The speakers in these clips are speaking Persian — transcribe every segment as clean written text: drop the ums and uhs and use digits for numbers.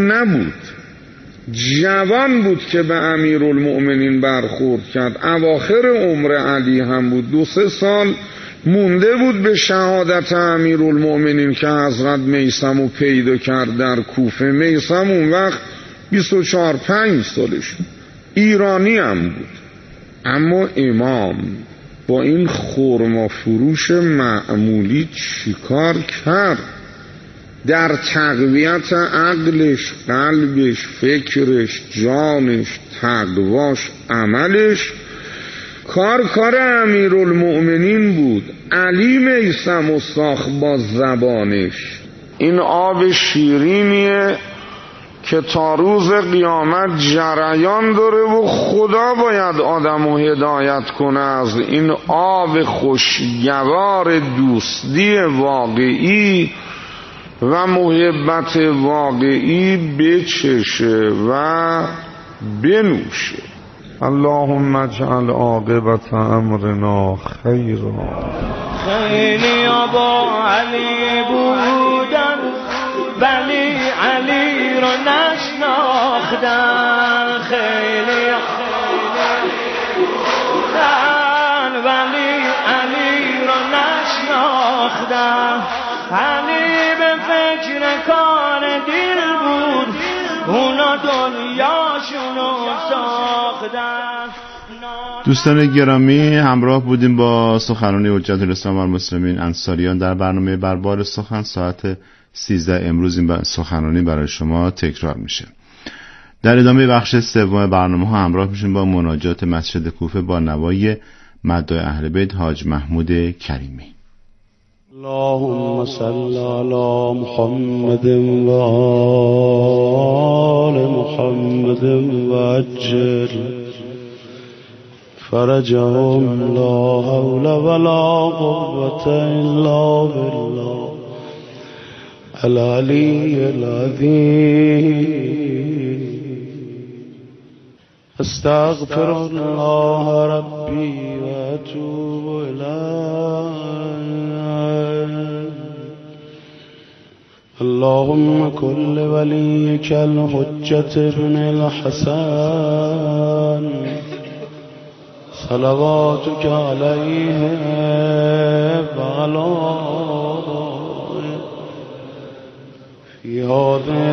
نبود، جوان بود که به امیرالمؤمنین برخورد کرد. اواخر عمر علی هم بود، 2-3 سال مونده بود به شهادت امیرالمؤمنین که حضرت میثم رو پیدا کرد در کوفه. میثم اون وقت 24-25 سالش، ایرانی هم بود، اما امام با این خرما فروش معمولی چیکار کرد؟ در تقویت عقلش، قلبش، فکرش، جانش، تقواش، عملش کار امیرالمؤمنین بود. علی میثم و ساخت با زبانش. این آب شیرینیه که تا روز قیامت جریان داره و خدا باید آدمو هدایت کنه از این آب خوشگوار دوستی واقعی و محبت واقعی بچشه و بنوشه. اللهم اجعل عاقبت امرنا خیرا. خیلی با علی بودن ولی علی رو نشناختن، خیلی بودن ولی علی رو نشناختن. علی به فکر کار دل بود، اونا دنیاشونو ساختن. دوستان گرامی، همراه بودیم با سخنرانی حجت الاسلام و المسلمین انصاریان در برنامه بربار سخن. ساعت 13 امروز این سخنرانی برای شما تکرار میشه. در ادامه بخش سوم برنامه ها همراه میشیم با مناجات مسجد کوفه با نوای مداح اهل بیت حاج محمود کریمی. اللهم صل علی محمد و آل محمد و عجل فرجهم، لا حول ولا قوة الا بالله العلی العظیم. استغفر الله ربی و اتوب الیه. اللهم كل وليك الحجة بن الحسن صلواتك عليه وعلى في هذه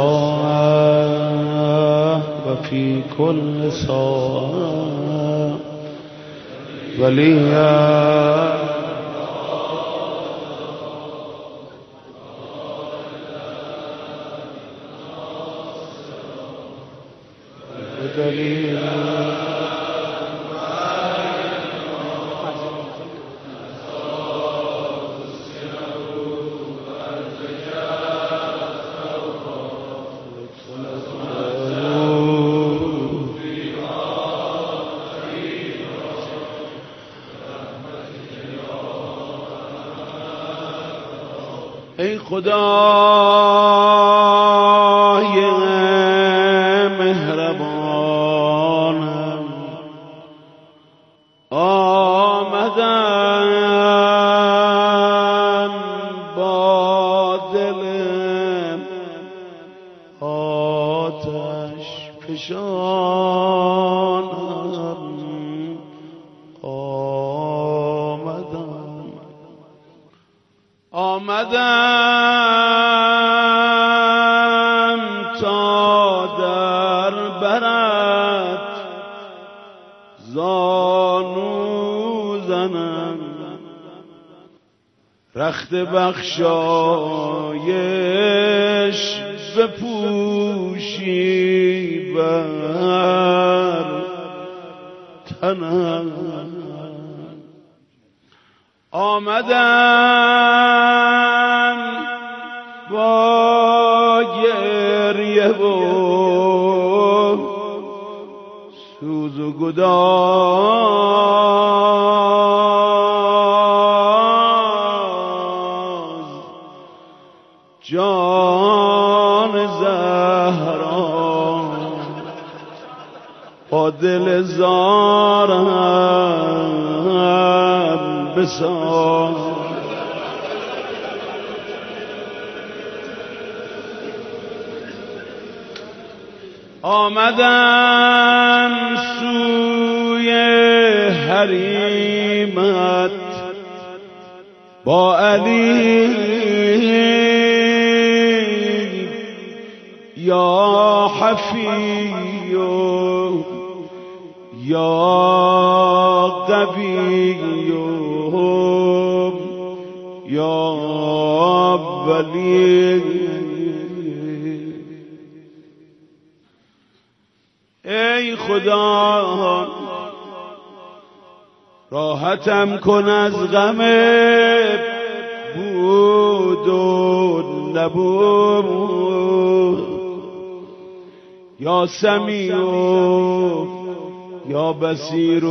الساعة وفي كل ساعة وليا بدليل ای خدای مهربانم، آمدم با دل آتش فشانم، آمدم تا در برت زانو زنم، رخت بخشایش بپوشی بر تنم. آمدم با گریه و سوز و گداز، جان زهرا با دل زارم بساز. آمدم سوی حریمت با علی یا حفی یا قوی یا ولی. ای خدا راحتم کن از غم بود و نبود، یا سمیع یا بصیر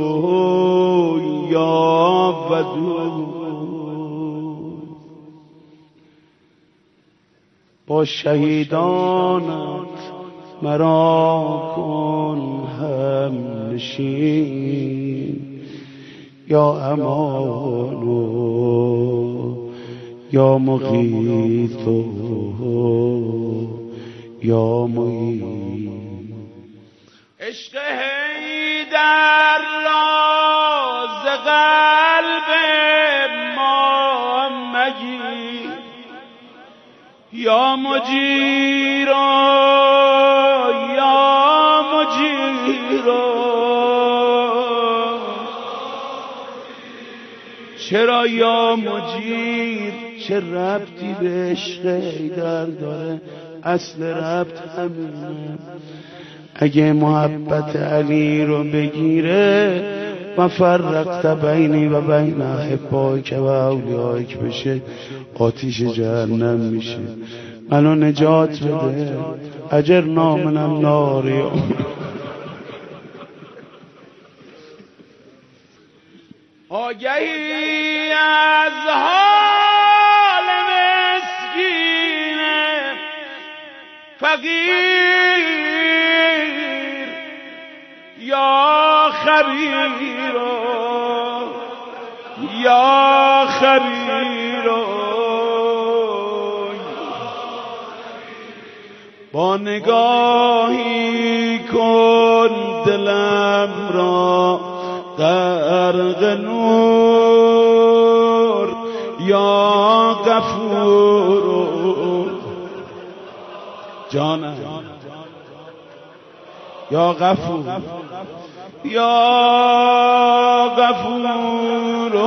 یا ودود. با شهیدانت مرا کن هم نشین، یا امان یا مغیث یا معین. عشق حیدر راز قلب ما مگیر، یا مجیرا یا مجیرا. چرا یا مجیر؟ چه ربطی به عشق حیدر داره؟ اصل ربط همینه. اگه محبت علی رو بگیره و فرقت بینی و بین احبائک و اولیائک بشه، آتیش جهنم میشه. منو نجات بده، اجرنا من النار. آگهی از حال مسکین فقیر، یا خبیر یا خبیر. با نگاهی کن دلم را غرق نور، یا غفور جانم یا غفور یا غفور.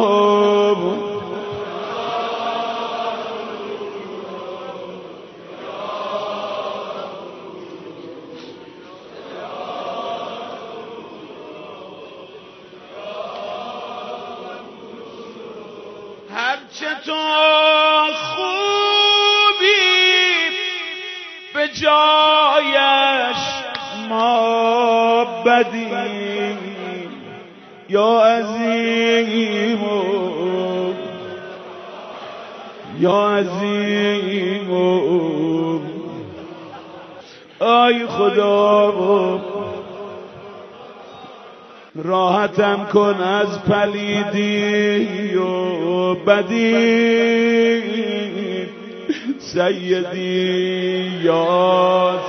هرچه تو خوبی به جایش ما بدیم، یا عظیم یا عظیم. ای خدا راحتم کن از پلیدی و بدی، سیدی یا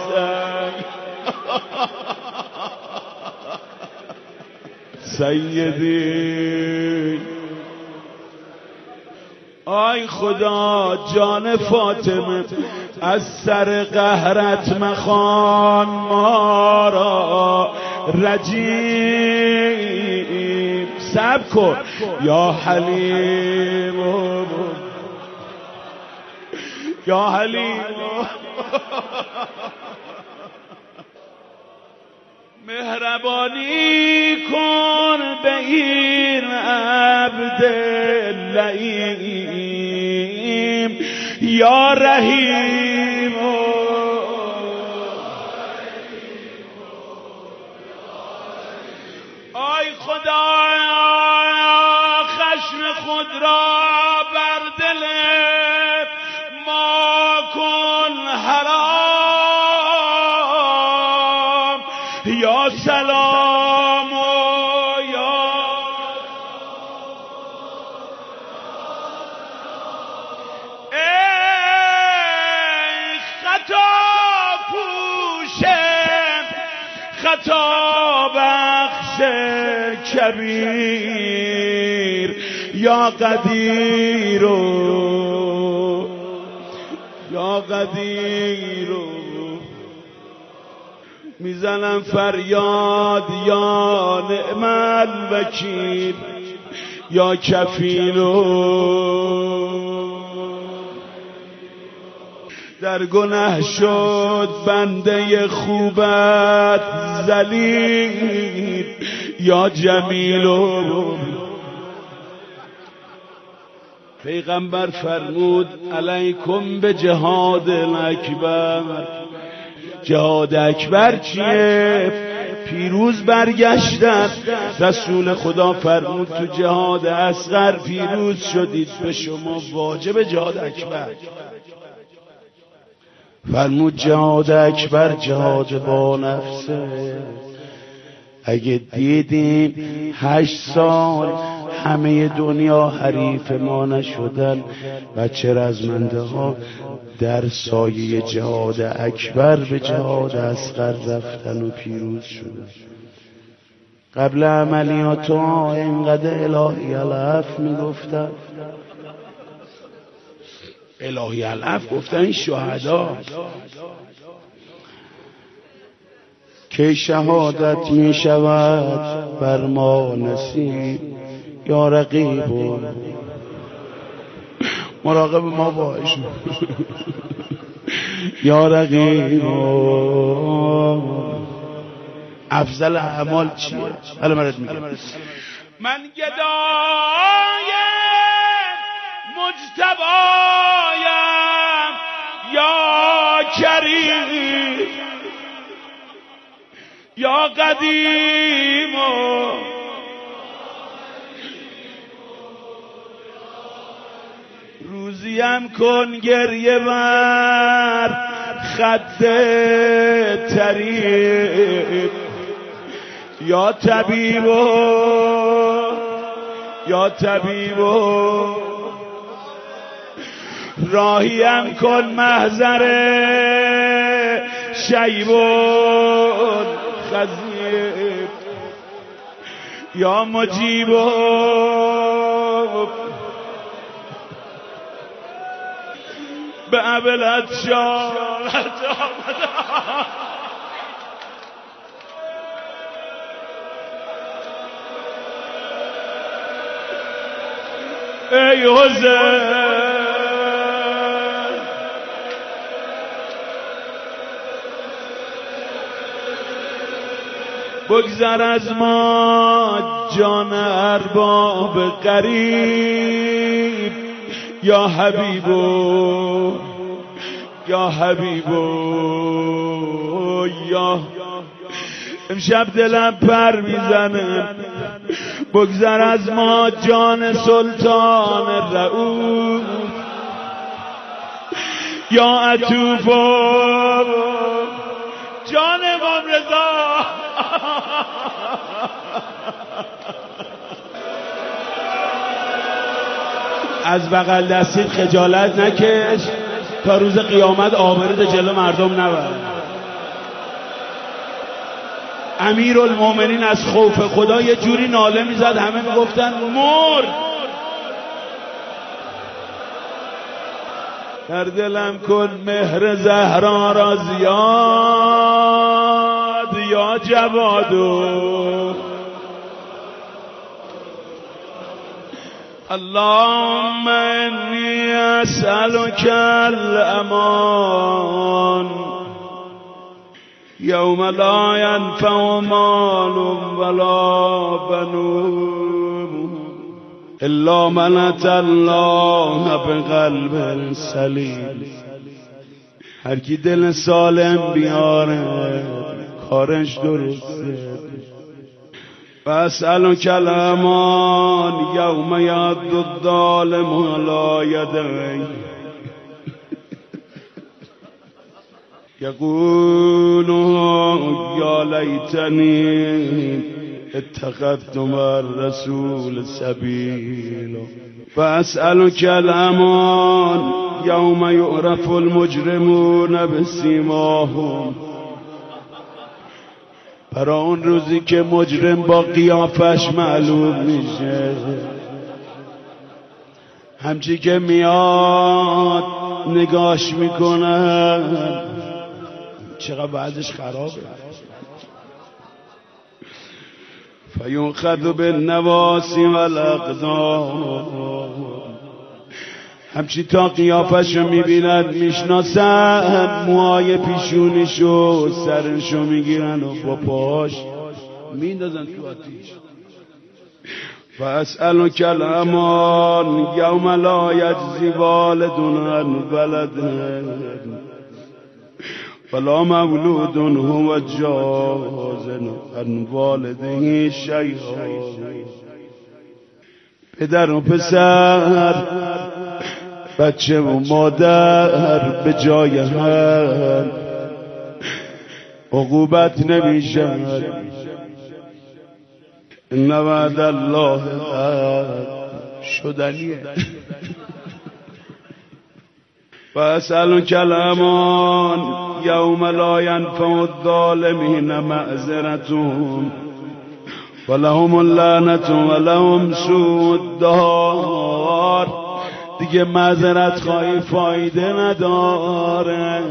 سیدی. آی خدا جان فاطمه از سر قهرت مخوان ما را رجیم. صبر کن یا حلیم یا حلیم. مهربانی کن به این عبد لئیم، یا رحیم. آی خدا خشم خود را بر دل ما کن حرام، یا سلام یا ای خطا پوش خطا بخش کبیر یا قدیر یا قدیر میزنم فریاد یا نعم الوکیل یا کفیل در گناه شد بنده خوبت ذلیل یا جمیل پیغمبر فرمود علیکم به جهاد اکبر. جهاد اکبر چیه؟ پیروز برگشتن. رسول خدا فرمود تو جهاد اصغر پیروز شدید، به شما واجب جهاد اکبر. فرمود جهاد اکبر جهاد با نفسه. اگه دیدیم 8 سال همه دنیا حریف ما نشدن، بچه رزمنده ها در سایه جهاد اکبر به جهاد اصغر رفتن و پیروز شدن. قبل عملیات ها اینقدر الهی العف میگفتن، الهی العف گفتن این شهدا که شهادت می شود بر ما نصیب یا رقیب مراقب ما باش یا رقیب. افضل اعمال چیه؟ حالا مرد میگم من گدای مجتبایم یا کریم یا قدیم روزیم کن گریه بر خد طریق یا طبیب یا طبیب راهیم کن محضر شیب خزیب یا مجیب به ابلت شارت ای حسین بگذر از ما جان ارباب غریب یا حبیبو یا حبیبو یا امشب دلم پر میزنه. بگذر از ما جان سلطان رؤوف یا عطوفو جان امام رضا از بغل دستید خجالت نکش تا روز قیامت آبرود جلو مردم نبر. امیرالمومنین از خوف خدا یه جوری ناله میزد همه میگفتن مرد. در دلم کن مهر زهرا را زیاد یا جوادو اللهم انی اسألک الامان یوم لا ینفع مال ولا بنون الا من اتى الله بقلب سلیم. هر کی دل سالم بیاره کارش درسته. فاسألک الامان یوم یعض الظالم علی یدیه یقول یا لیتنی اتخذت مع الرسول سبیلا. فاسألک الامان یوم یعرف المجرمون بسیماهم برای اون روزی که مجرم با قیافش معلوم میشه، همچی که میاد نگاش میکنن چقدر بعدش خرابه. فیوخذ بالنواسی والاقدام، همچی تا قیافشو میبینن میشناسن، موهای پیشونیشو سرشو میگیرن و با پاش میندازن تو آتیش. فاسألک الامان یوم لا یجزی والد عن ولده ولا مولود هو جاز عن والده شیئا. پدر و پسر، بچه و مادر به جای هم عقوبت نمیشن. ان وعد الله شدنیه. فاسألک الامان یوم لا ینفع الظالمین معذرتهم ولهم اللعنة ولهم سوء الدار. دیگه معذرت خواهی فایده نداره.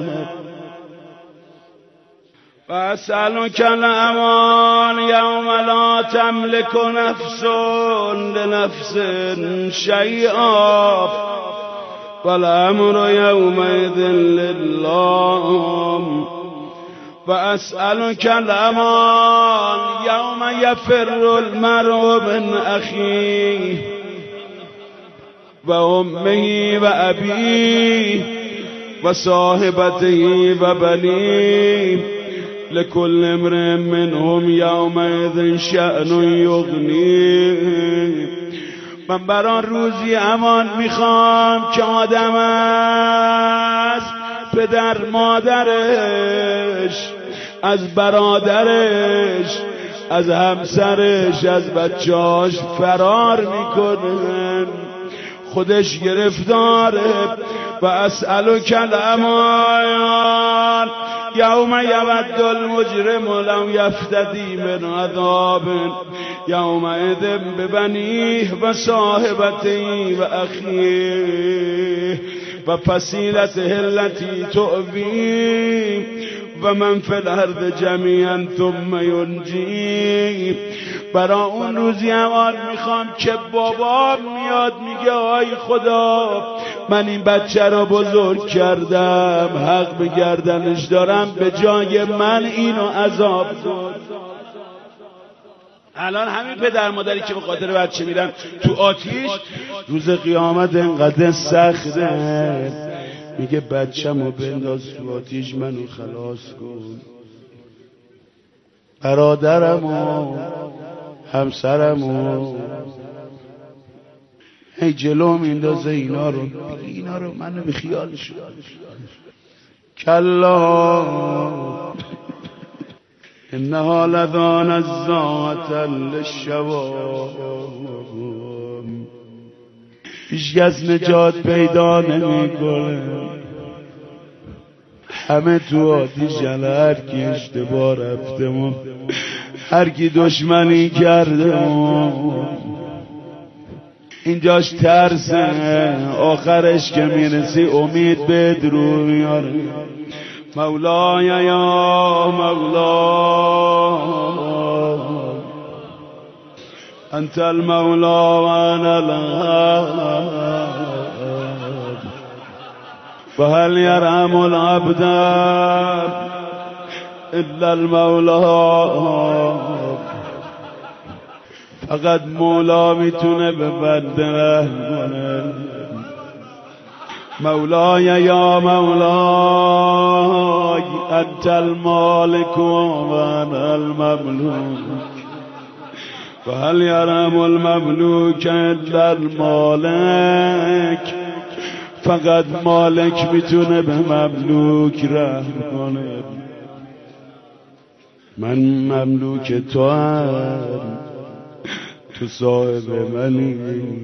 فاسألک الامان یوم لا تملک نفس لنفس شیئا والامر یومئذ لله. واسألک الامان یوم یفر المرء من اخیه و امه و ابیه و صاحبته و بنیه لكل امرئ منهم یومئذ شأن یغنیه. من بران روزی امان میخوام که آدم است پدر مادرش، از برادرش، از همسرش، از بچه‌اش فرار میکنه، خودش گرفتاره. و اسألک الامان یوم یود المجرم لو یفتدی من عذاب یومئذ ببنیه و صاحبته و اخیه و فصیلته التي تؤویه و من فی الارض جمیعا ثم ینجیه. برای اون روزی امان میخوام که بابا میاد میگه آی خدا من این بچه را بزرگ کردم، حق به گردنش دارم، به جای من اینو عذاب داد. الان همین پدر مادری که به خاطر بچه میرن تو آتیش، روز قیامت انقدر سخته میگه بچه‌مو بنداز تو آتیش منو خلاص کن. برادرمو، همسرمو هی جلو میندازه اینا رو منو به خیالش. کلا انها لذان الزاعة للشوا. هیچکس نجات پیدا نمیکنه، همه تو آتیش. هر کی اشتباه رفته و هر کی دشمنی کرده اینجاش ترسه، آخرش که میرسی امید به درو میاره. مولای یا مولا انت المولا و انا العبد و هل یرحم العبد الا المولا. فقط مولا میتونه به بنده رحم کنه. مولای یا مولای انت المالک و انا المملوک و هل یرحم المملوک الا المالک. فقط مالک میتونه به مملوک رحم کنه. من مملوک تو هم، تو صاحب منی،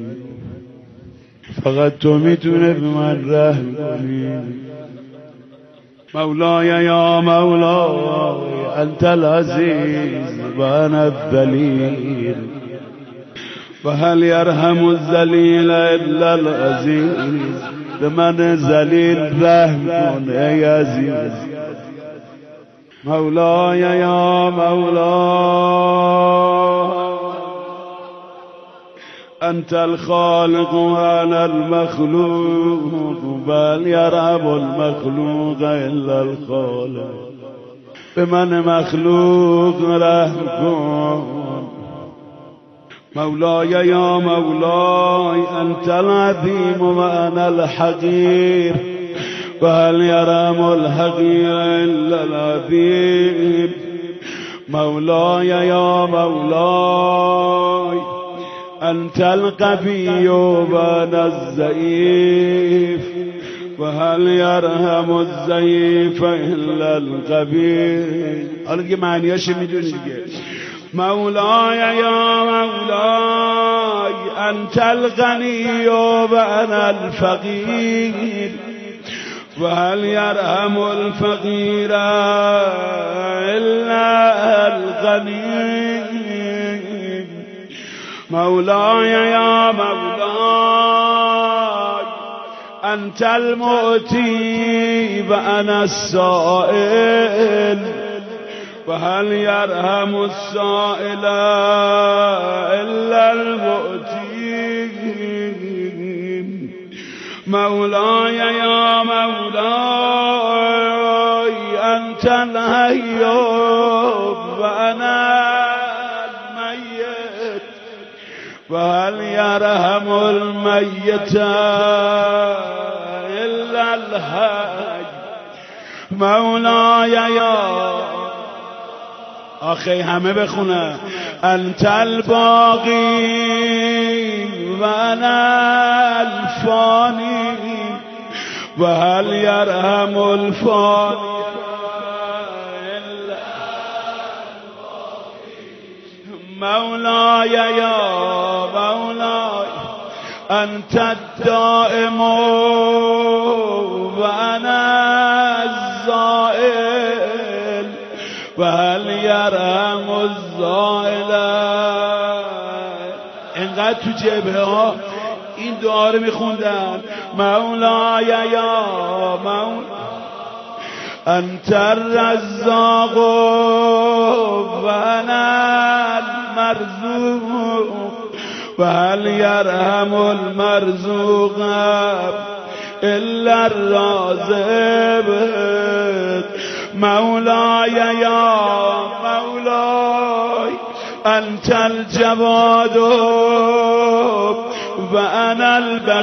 فقط تو میتونه به من رحم کنی. مولای یا مولای أنت العزيز وأنا الذليل وهل يرحم الذليل إلا العزيز بمن ذليل رحم کن ای عزیز مولاي يا مولاي أنت الخالق وأنا المخلوق بل يرحم المخلوق إلا الخالق بمن مخلوق رحم کن مولاي يا مولاي أنت العظيم وأنا الحقير وهل يرحم الحقير إلا العظيم مولاي يا مولاي أنت القوي وأنا الضعيف وهل يرحم الضعيف إلا القوي حالا معنیاش میدونی دیگه مولاي يا مولاي أنت الغني وأنا الفقير وهل يرحم الفقير إلا الغني مولاي يا مولاي أنت المؤتي وأنا السائل وهل يرحم السائل إلا المؤتي مولاي يا مولاي أنت الحي وأنا الميت وهل يرحم الميت إلا الحي مولاي يا آخی همه بخونه انت الباقی و انا الفانی و هل یرحم الفانی مولاي يا مولاي أنت الدائم وأنا الزائل وهل يرحم الزائل اینقدر تو جبهه ها این دعا رو میخوندن مولاي يا مولاي أنت الرزاق وأنا المرزوق وهل يرحم المرزوق إلا الرازق مولاي يا مولاي أنت الجواد وأنا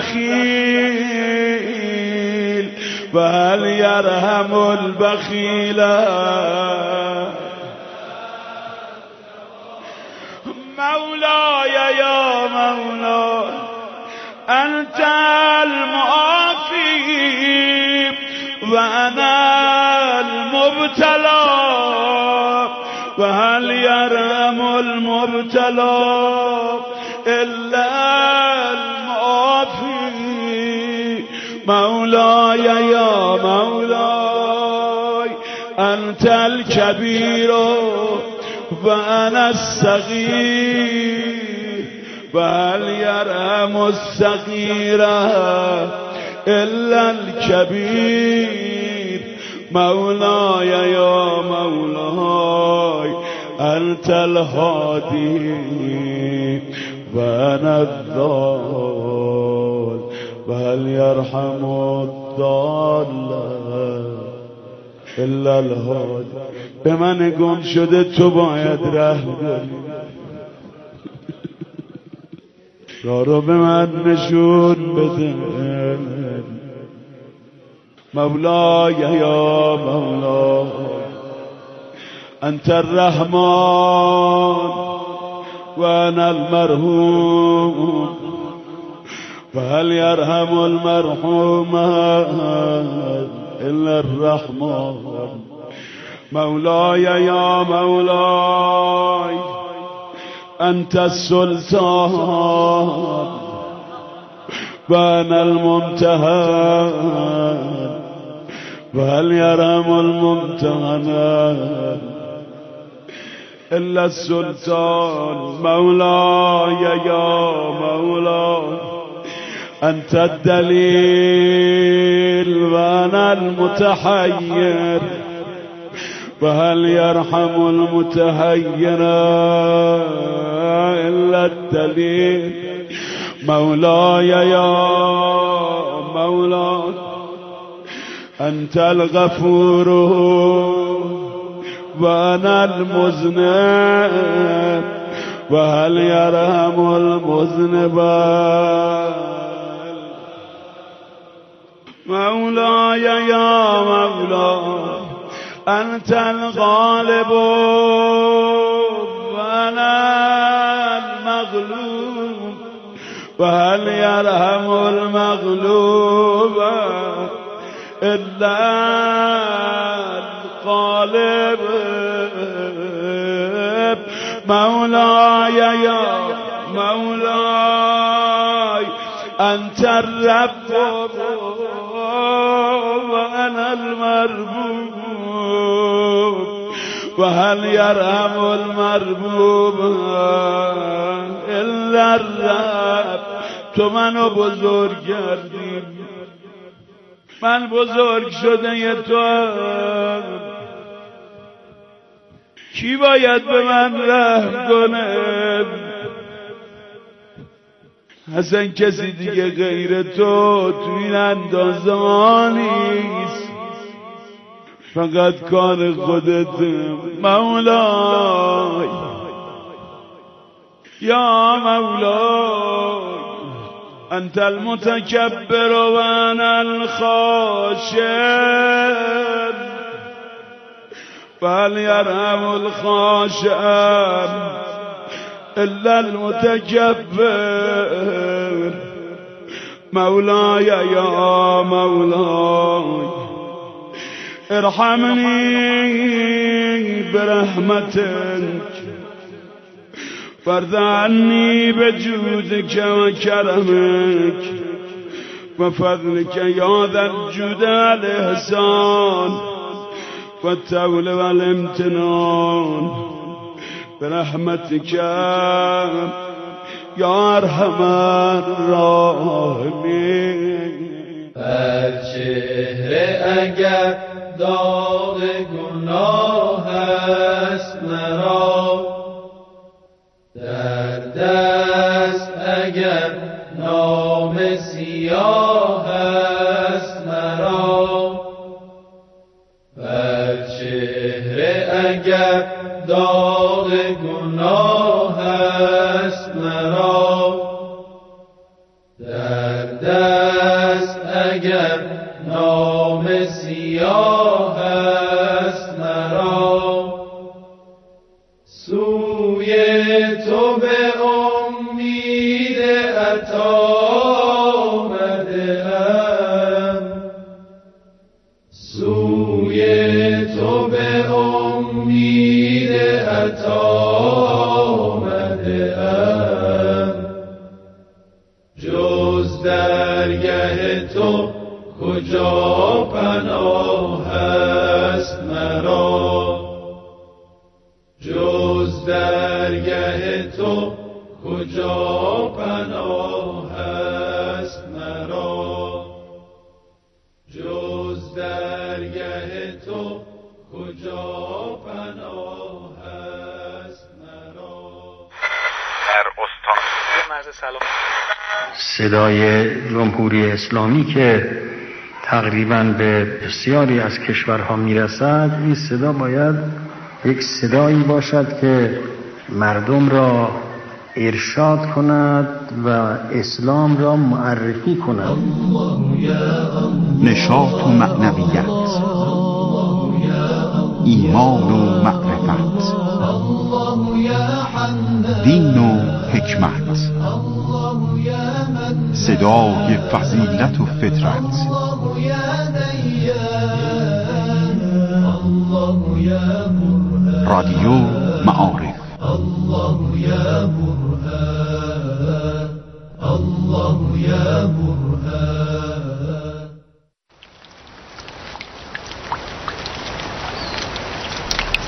البخيل وهل يرحم البخيل مولاي يا مولاي أنت المعافي وأنا المبتلى وهل يرحم المبتلى إلا المعافي مولاي يا مولاي أنت الكبير وأنا الصغير وهل يرحم الصغير إلا الكبير مولاي يا مولاي أنت الهادي وأنا الضال وهل يرحم الضال إلا الهادي به من گم شده تو باید رحم کنی راه رو به من نشون بده مولاي يا مولاي أنت الرحمن وأنا المرحوم وهل يرحم المرحوم إلا الرحمن مولاي يا مولاي أنت السلطان وأنا الممتهن وهل يرحم الممتهن إلا السلطان مولاي يا مولاي أنت الدليل وأنا المتحير وهل يرحم المتحير إلا الدليل مولاي يا مولاي أنت الغفور وأنا المذنب وهل يرحم المذنب مولاي يا مولاي أنت الغالب وأنا المغلوب وهل يرحم المغلوب إلا الغالب مولاي يا مولاي أنت الرب وأنا المربوب وهل يرحم المربوب إلا الرب تو منو بزرگ کردی من بزرگ شده تو کی باید به من رحم کنه اصلا کسی دیگه غیر تو این اندازه ها نیست فقط کار خودت مولای یا مولای انت المتکبر و انا الخاشع فهل يرحم الخاشع إلا المتكبر مولاي يا مولاي ارحمني برحمتك وارض عني بجودك وكرمك وفضلك يا ذا الجود والإحسان والتول والامتنان برحمتك يا ارحم الراحمين بر چهره اگر داغ گناه است مرا در دست اگر نام سیاه است مرا بر چهره اگر داغ گناه است مرا در دست اگر نام سیاه است مرا سوی تو به امید عطا آمده‌ام سوی تو به امید عطا آمده‌ام جز درگه تو کجا پناه است مرا جز درگه تو کجا پناه است مرا جز درگه تو کجا پناه است مرا در استان مرز سلام صدای جمهوری اسلامی که تقریباً به بسیاری از کشورها میرسد این صدا باید یک صدایی باشد که مردم را ارشاد کند و اسلام را معرفی کند نشاط و معنویت ایمان و معرفت دین و حکمت صدای فضیلت و فطرت رادیو معارف